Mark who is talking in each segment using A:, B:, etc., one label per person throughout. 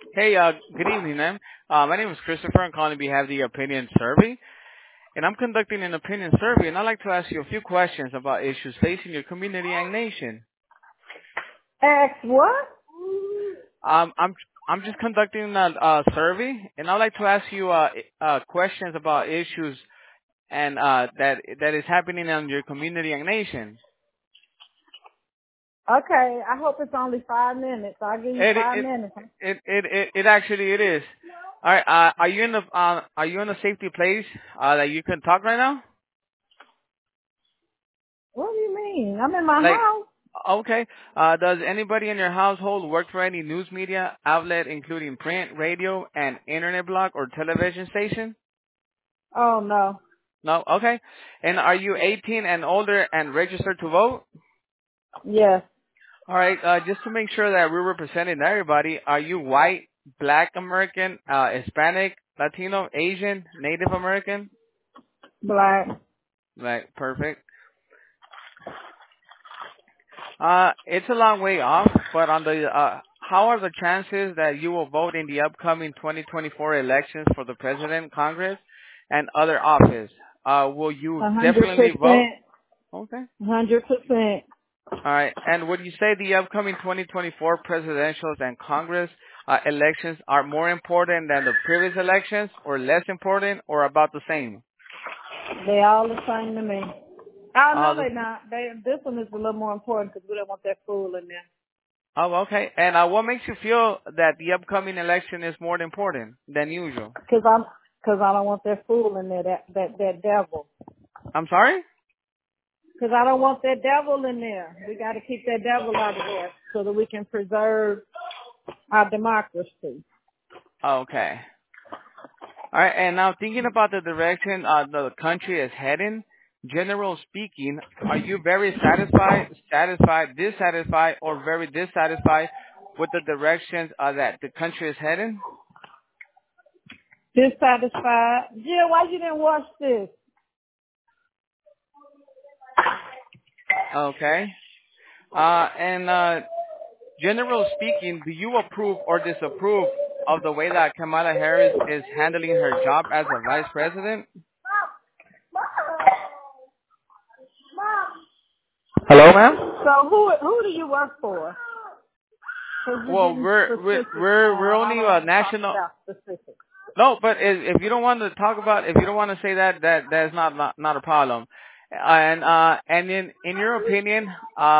A: Hey, good evening, ma'am. My name is Christopher. I'm calling on behalf of the Opinion Survey, and I'm conducting an opinion survey, and I'd like to ask you a few questions about issues facing your community and nation.
B: Ask what?
A: Um, I'm I'm just conducting a survey, and I'd like to ask you questions about issues and that is happening in your community and nation.
B: Okay, I hope it's only 5 minutes. I'll give you
A: It
B: five
A: it
B: minutes.
A: it actually it is. All right. Are you in a safety place that you can talk right now?
B: What do you mean? I'm in my
A: Like,
B: house.
A: okay. Does anybody in your household work for any news media outlet, including print, radio, and internet blog or television station?
B: Oh, no.
A: No. Okay. And are you 18 and older and registered to vote?
B: Yes.
A: All right. Just to make sure that we're representing everybody, are you white, Black American, Hispanic, Latino, Asian, Native American?
B: Black.
A: Right. Perfect. It's a long way off, but how are the chances that you will vote in the upcoming 2024 elections for the president, Congress, and other office? Will you definitely vote?
B: 100%.
A: Okay.
B: 100%.
A: All right. And would you say the upcoming 2024 presidentials and Congress elections are more important than the previous elections, or less important, or about the same?
B: They all the same to me. Oh,
A: Uh,
B: no,
A: the,
B: they're not. This one is a little more important because we don't want that fool in there.
A: oh, okay. And what makes you feel that the upcoming election is more important than usual?
B: Because I don't want that fool in there, that devil.
A: I'm sorry?
B: Because I don't want that devil in there. We got to keep that devil out of there so that we can preserve our democracy.
A: Okay. All right. And now thinking about the direction the country is heading, general speaking, are you very dissatisfied, or very dissatisfied with the directions that the country is heading?
B: Dissatisfied. Jill, why you didn't watch this?
A: Okay. And general speaking, do you approve or disapprove of the way that Kamala Harris is handling her job as a vice president? Hello, ma'am?
B: So who do you work for? Because you're
A: Well,
B: getting specifics
A: we're
B: now, and I
A: only
B: don't
A: a
B: want to talk
A: national.
B: about specifics.
A: No, but if you don't want to talk about, if you don't want to say that's not a problem. And in your opinion,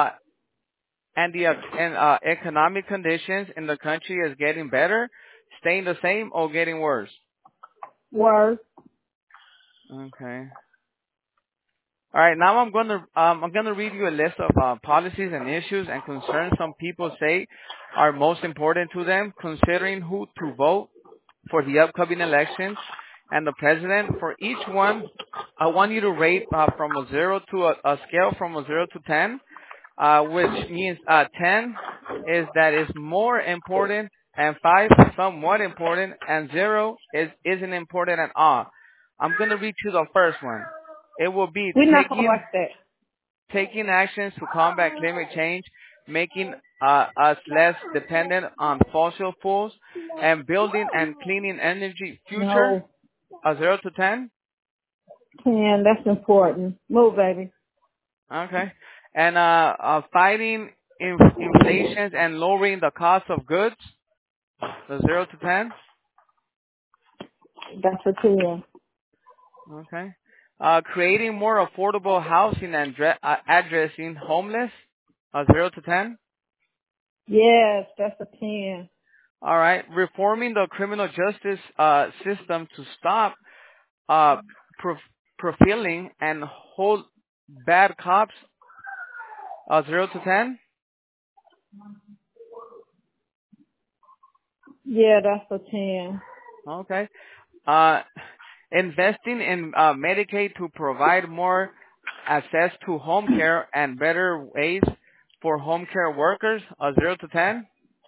A: economic conditions in the country is getting better, staying the same, or getting worse?
B: Words.
A: Okay. All right. Now I'm gonna read you a list of policies and issues and concerns some people say are most important to them, considering who to vote for the upcoming elections and the president. For each one, I want you to rate from a zero to a scale from a 0 to 10, which means 10 is that is more important, and 5 somewhat important, and 0 isn't important at all. I'm gonna read you the first one. It will be
B: We're not going to watch that.
A: taking actions to combat climate change, making us less dependent on fossil fuels, and building and cleaning energy future,
B: No.
A: a 0 to 10.
B: 10, that's important. Move, baby.
A: Okay. And fighting inflation and lowering the cost of goods, the 0 to 10.
B: That's a 10.
A: Okay. Creating more affordable housing and addressing homeless, a 0 to 10.
B: Yes, that's a 10.
A: All right. Reforming the criminal justice system to stop uh, prof- profiling and hold bad cops, 0 to 10.
B: Yeah, that's a 10.
A: Okay. Uh, investing in Medicaid to provide more access to home care and better ways for home care workers, 0 to 10.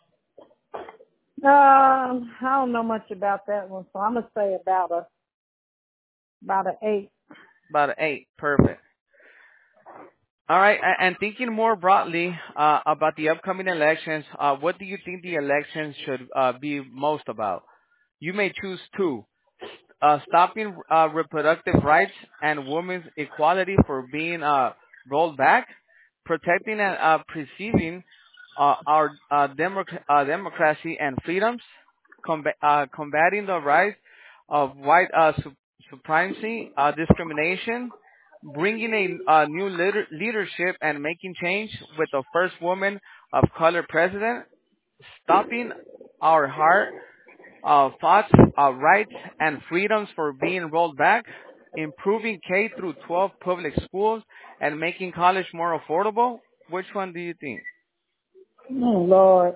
B: I don't know much about that one, so I'm gonna say about an 8.
A: About an 8. Perfect. All right, and thinking more broadly about the upcoming elections, what do you think the elections should be most about? You may choose two: stopping reproductive rights and women's equality for being rolled back, protecting and preserving our democracy and freedoms, combating the rise of white supremacy, discrimination, bringing a new leadership and making change with the first woman of color president, stopping our heart thoughts, rights, and freedoms for being rolled back, improving K through 12 public schools, and making college more affordable. Which one do you think?
B: Oh, Lord.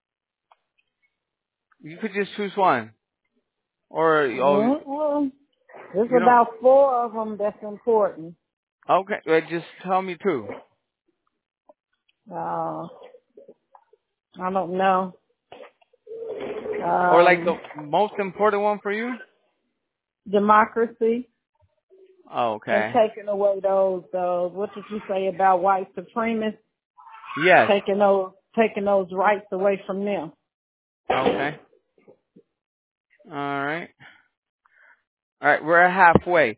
A: You could just choose one, or
B: There's
A: you know.
B: about 4 of them that's important.
A: Okay, well, just tell me two,
B: I don't know.
A: or like the most important one for you.
B: Democracy and
A: Okay.
B: taking away those, what did you say about white supremacists?
A: Yes.
B: Taking those rights away from them.
A: Okay. All right. All right, we're halfway.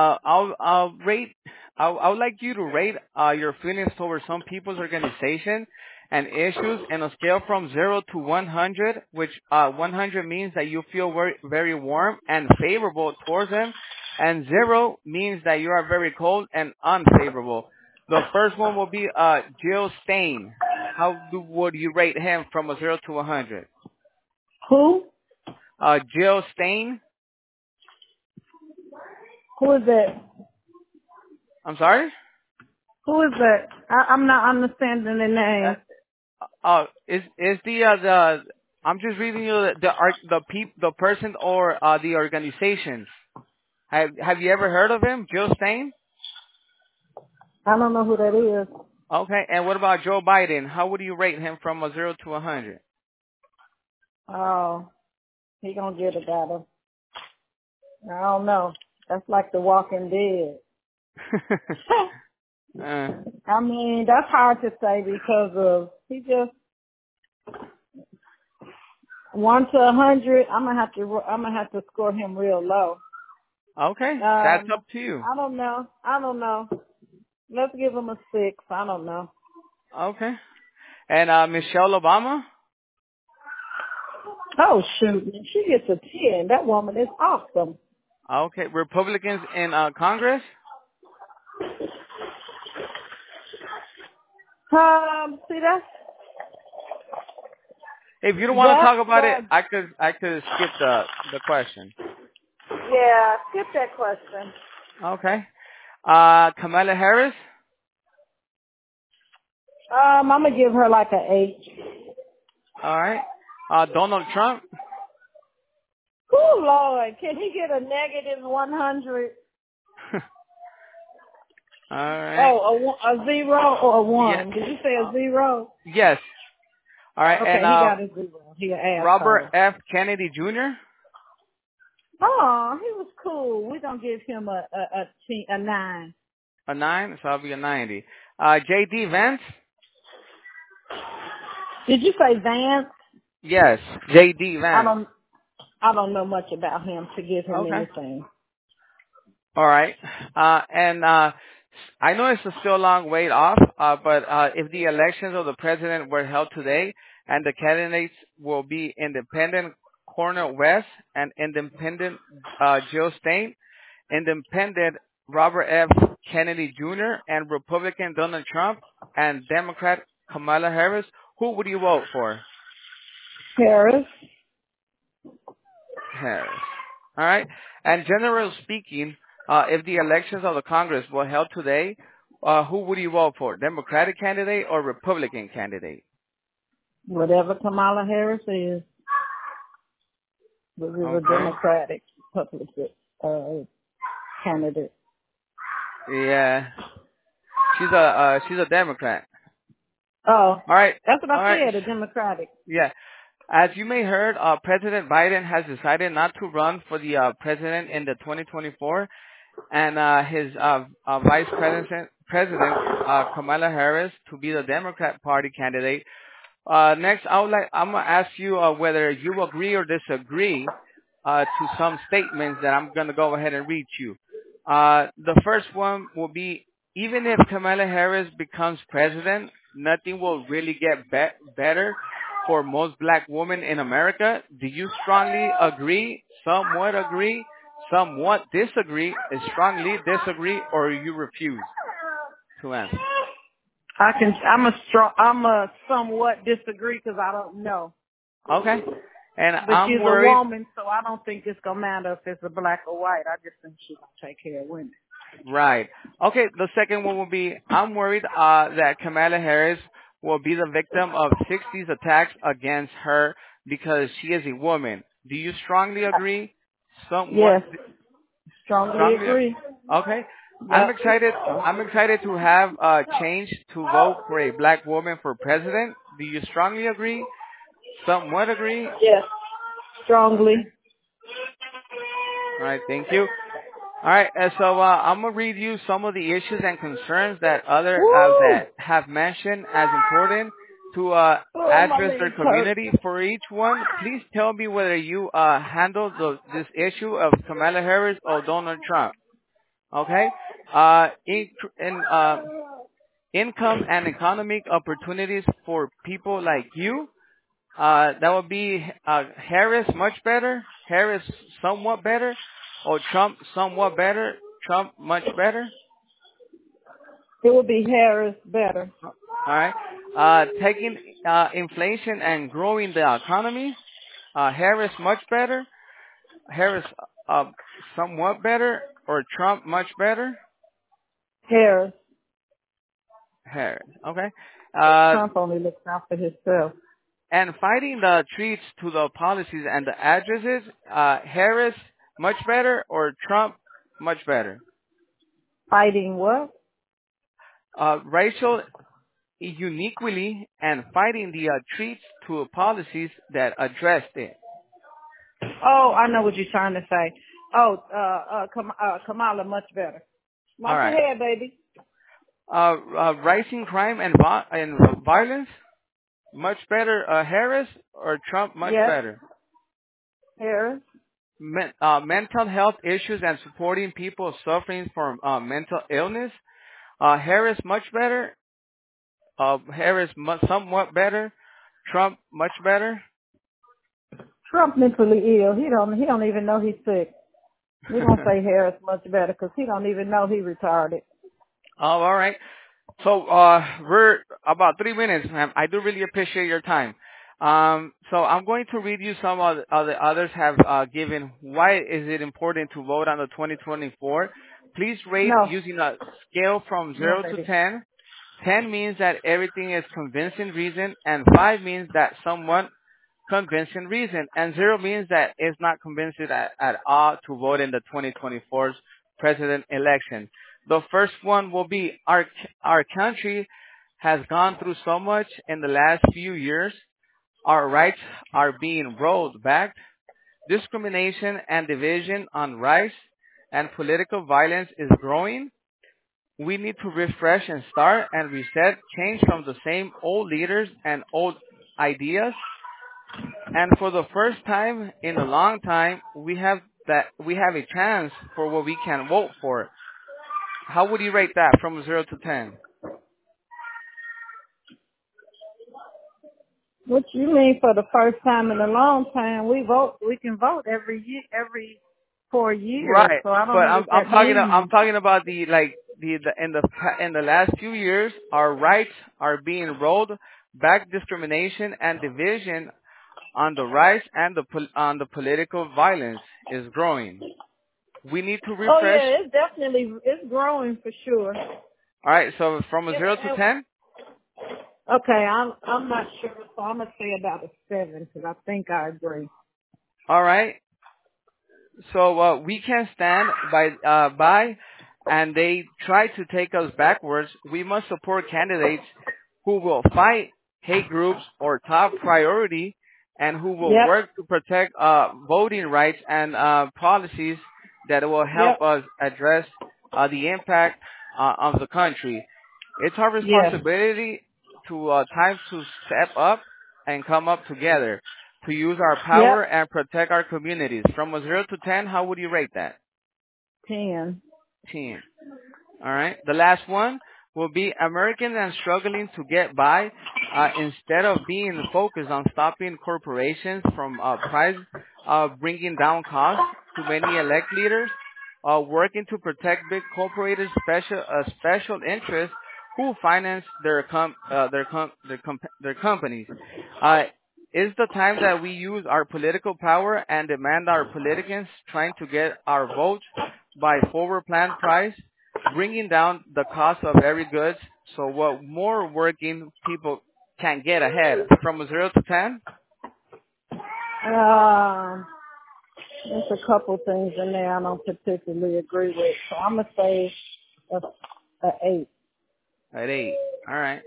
A: I would like you to rate your feelings towards some people's organization and issues on a scale from 0 to 100, which 100 means that you feel very, very warm and favorable towards them, and 0 means that you are very cold and unfavorable. The first one will be Jill Stein. Would you rate him from a 0 to 100?
B: Who?
A: Jill Stein.
B: Who is that?
A: I'm sorry?
B: Who is that? I'm not understanding the name.
A: Is the I'm just reading you the person or the organizations. Have you ever heard of him, Jill Stein?
B: I don't know who that is.
A: Okay, and what about Joe Biden? How would you rate him from a 0 to 100?
B: Oh, he gonna get it better. I don't know. That's like The Walking Dead. I mean, that's hard to say because of he just 1 to 100. I'm gonna have to score him real low.
A: Okay, that's up to you.
B: I don't know. Let's give him a 6. I don't know.
A: Okay, and Michelle Obama.
B: Oh shoot, she gets a 10. That woman is awesome.
A: Okay, Republicans in Congress.
B: See that's.
A: If you don't want to talk about it, I could skip the question.
B: Yeah, skip that question.
A: Okay. Kamala Harris.
B: I'm gonna give her like an 8.
A: All right. Donald Trump.
B: Oh Lord, can he get a negative 100?
A: All right.
B: Oh, a 0 or a 1?
A: Yeah.
B: Did you say a 0?
A: Yes. All right.
B: Okay,
A: And
B: he got a 0. He an asshole.
A: Robert F. Kennedy Jr.
B: Oh, he was cool. We're gonna give him a 9.
A: A 9, so I'll be a 90. J.D. Vance.
B: Did you say Vance?
A: Yes, J.D. Vance.
B: I don't know much about him to give him anything.
A: All right. And I know it's still a long way off, but if the elections of the president were held today and the candidates will be independent Cornel West and independent Jill Stein, independent Robert F. Kennedy Jr., and Republican Donald Trump, and Democrat Kamala Harris, who would you vote for?
B: Harris.
A: Harris. All right. And generally speaking, if the elections of the Congress were held today, who would you vote for? Democratic candidate or Republican candidate?
B: Whatever Kamala Harris is. This is a Democratic candidate.
A: Yeah. She's a Democrat.
B: Oh.
A: All right.
B: That's what I
A: said,
B: a Democratic.
A: Yeah. As you may heard, President Biden has decided not to run for the president in the 2024, and his vice President Kamala Harris to be the Democrat Party candidate. Next, I'm gonna ask you whether you agree or disagree to some statements that I'm gonna go ahead and read to you. The first one will be, even if Kamala Harris becomes president, nothing will really get better for most black women in America. Do you strongly agree, somewhat disagree, strongly disagree, or you refuse to answer?
B: I'm a somewhat disagree because I don't know.
A: Okay. And
B: But
A: I'm
B: she's
A: worried.
B: a woman, so I don't think it's gonna matter if it's a black or white. I just think she's gonna take care of women.
A: Right. Okay. The second one will be, I'm worried that Kamala Harris will be the victim of 60s attacks against her because she is a woman. Do you strongly agree?
B: Yes,
A: Somewhat
B: strongly
A: strongly.
B: agree.
A: Okay. I'm
B: Yep.
A: excited. I'm excited to have change to vote for a black woman for president. Do you strongly agree? Somewhat agree?
B: Yes, strongly.
A: All right. Thank you. All right, so I'm gonna read you some of the issues and concerns that
B: Woo!
A: that have mentioned as important to
B: Oh, my
A: address their
B: legs hurt.
A: community. For each one, please tell me whether you handle this issue of Kamala Harris or Donald Trump. Okay, income and economic opportunities for people like you. That would be Harris much better, Harris somewhat better, or Trump somewhat better, Trump much better.
B: It would be Harris better.
A: All right. Taking inflation and growing the economy. Harris much better, Harris somewhat better, or Trump much better.
B: Harris.
A: Harris. Okay. Uh,
B: Trump only looks out for himself.
A: and fighting the threats to the policies and the addresses. Harris much better, or Trump much better.
B: Fighting what?
A: Racial inequality and fighting the threats to policies that addressed it.
B: Oh, I know what you're trying to say. Oh, Kamala much better.
A: All
B: Watch your
A: right.
B: head, baby.
A: Rising crime and violence, much better. Harris or Trump, much
B: Yes,
A: better.
B: Harris.
A: Mental health issues and supporting people suffering from mental illness. Harris, much better. Harris, somewhat better. Trump, much better.
B: Trump mentally ill. He don't even know he's sick. We're gonna say Harris much better because he don't even know he retarded.
A: Oh, all right. So we're about 3 minutes, ma'am. I do really appreciate your time. So I'm going to read you some of the others have given. Why is it important to vote on the 2024? Please rate
B: No,
A: using a scale from
B: no,
A: 0 to
B: baby.
A: 10. 10 means that everything is convincing reason, and 5 means that somewhat convincing reason, and 0 means that it's not convincing at all to vote in the 2024 president election. The first one will be our country has gone through so much in the last few years. Our rights are being rolled back. Discrimination and division on rights and political violence is growing. We need to refresh and start and reset, change from the same old leaders and old ideas. And for the first time in a long time, we have a chance for what we can vote for. How would you rate that from 0 to 10?
B: What you mean for the first time in a long time? We can vote every 4 years.
A: Right,
B: So I
A: but
B: don't know what that
A: I'm
B: means.
A: talking about in the last few years, our rights are being rolled back. Discrimination and division on the rights and on the political violence is growing. We need to
B: Oh
A: refresh.
B: yeah, it's growing for sure.
A: All right, so from a 0 to 10.
B: Okay, I'm not sure, so I'm gonna say about a 7 because I think I agree.
A: All right. So we can stand by, and they try to take us backwards. We must support candidates who will fight hate groups or top priority, and who will
B: Yep,
A: work to protect voting rights and policies that will help
B: yep.
A: us address the impact of the country. It's our
B: Yes.
A: responsibility to time to step up and come up together to use our
B: Yep.
A: power and protect our communities. From a 0 to 10, how would you rate that?
B: 10.
A: 10. All right. The last one will be Americans are struggling to get by instead of being focused on stopping corporations from bringing down costs to many elect leaders, working to protect big corporated special interests who finance their companies. Uh, is the time that we use our political power and demand our politicians trying to get our votes by forward plan price, bringing down the cost of every goods so what more working people can get ahead. From a 0 to 10?
B: There's a couple things in there I don't particularly agree with. So I'm going to say a 8.
A: At 8. All right.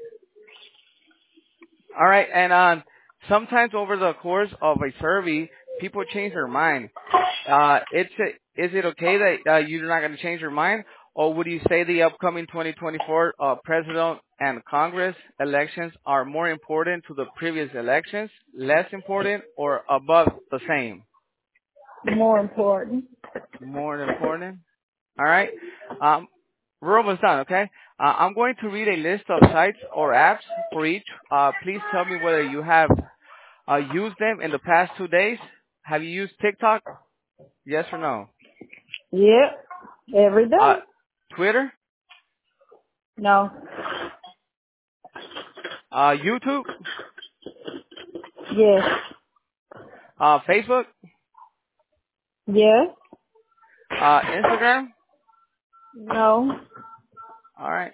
A: All right. And sometimes over the course of a survey, people change their mind. Is it okay that you're not going to change your mind? Or would you say the upcoming 2024 president and Congress elections are more important to the previous elections, less important, or above the same?
B: More important.
A: More important? All right. We're almost done, okay? I'm going to read a list of sites or apps for each. Please tell me whether you have used them in the past 2 days. Have you used TikTok? Yes or no?
B: Yep. Every day.
A: Twitter?
B: No.
A: YouTube?
B: Yes.
A: Facebook?
B: Yes.
A: Instagram?
B: No.
A: All right.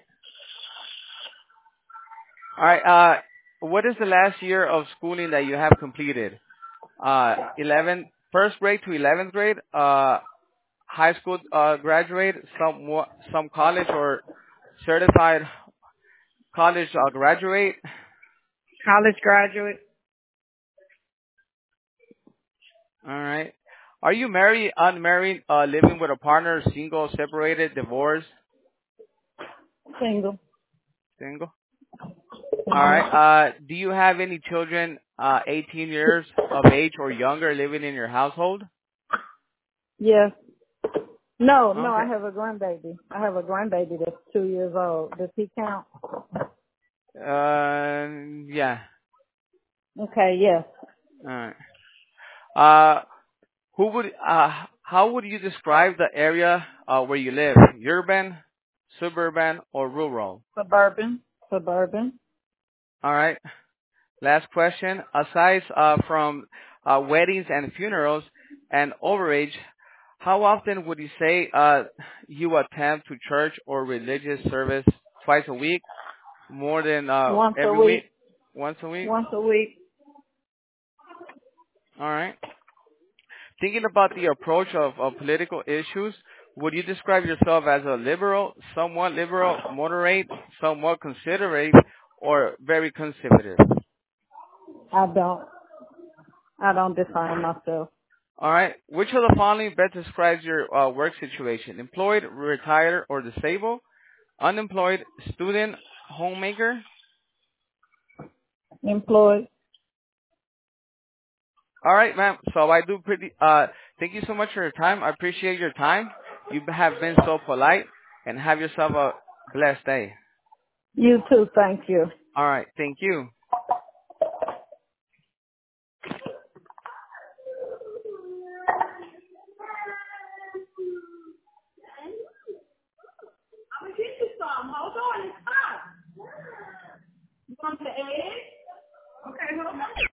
A: All right. What is the last year of schooling that you have completed? 1st grade to 11th grade, high school graduate, some college or certified college graduate.
B: College graduate.
A: All right. Are you married, unmarried, living with a partner, single, separated, divorced?
B: Single.
A: Single. All right. Do you have any children 18 years of age or younger living in your household?
B: Yes. No, I
A: Okay.
B: have a grandbaby. I have a grandbaby that's 2 years old. Does he count?
A: Yeah.
B: Okay, yes.
A: All right. How would you describe the area where you live? Urban, suburban, or rural?
B: Suburban. Suburban.
A: All right. Last question. Aside from weddings and funerals and overage, how often would you say you attend to church or religious service? Twice a week? More than
B: Once a
A: every week?
B: week.
A: Once a week?
B: Once a week.
A: All right. Thinking about the approach of political issues, would you describe yourself as a liberal, somewhat liberal, moderate, somewhat considerate, or very conservative?
B: I don't define myself.
A: All right. Which of the following best describes your work situation? Employed, retired, or disabled? Unemployed, student, homemaker?
B: Employed.
A: All right, ma'am. So I do thank you so much for your time. I appreciate your time. You have been so polite, and have yourself a blessed day.
B: You too, thank you.
A: All right. Thank you.